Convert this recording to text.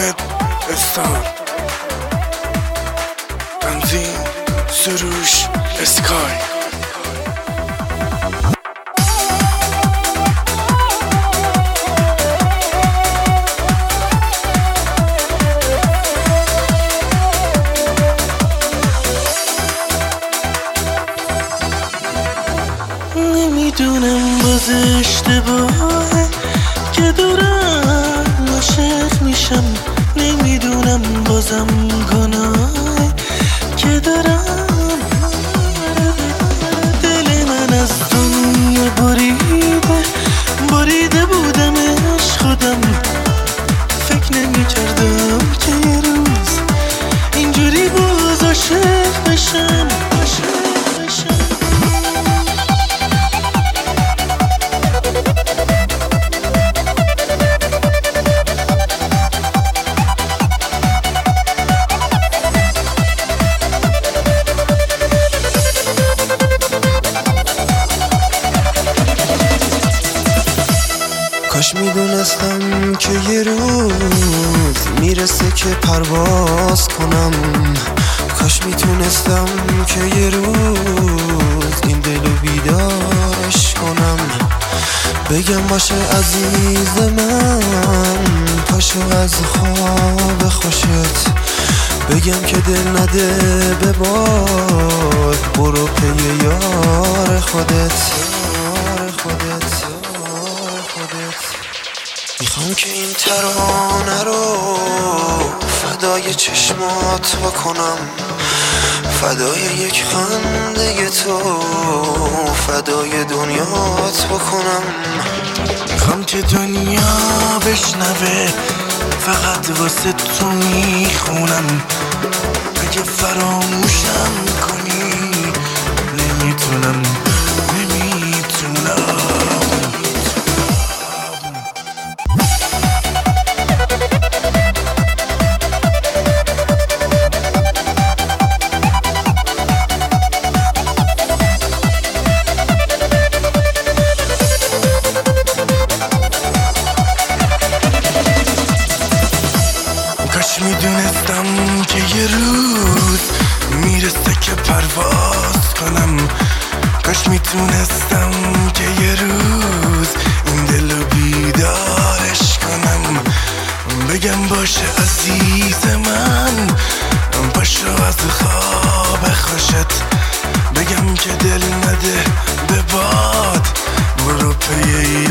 واحد استار بنزین سروش اسکای. نمیدونم باز اشتباهه که دارم عاشق میشم، نمیدونم بازم گناهه که دارم. دل من از دنیا بریده بودمش خودم، فکر نمیکردم که یه روز اینجوری باز عاشق بشم. کاش میدونستم که یه روز میرسه که پرواز کنم، کاش میتونستم که یه روز این دلو بیدارش کنم، بگم باشه عزیز من پاشو از خواب خوشت، بگم که دل نده به باد برو پی یار خودت. میخوام که این ترانه رو فدای چشمات بکنم، فدای یک خنده تو، فدای دنیات بکنم. میخوام که دنیا بشنوه فقط واسه تو میخونم، اگه فراموشم کنی نمیتونم. کاش میدونستم که یه روز میرسه که پرواز کنم، کاش میتونستم که یه روز این دلو بیدارش کنم، بگم باشه عزیز من پاشو از خواب خوشت، بگم که دل نده به باد برو پی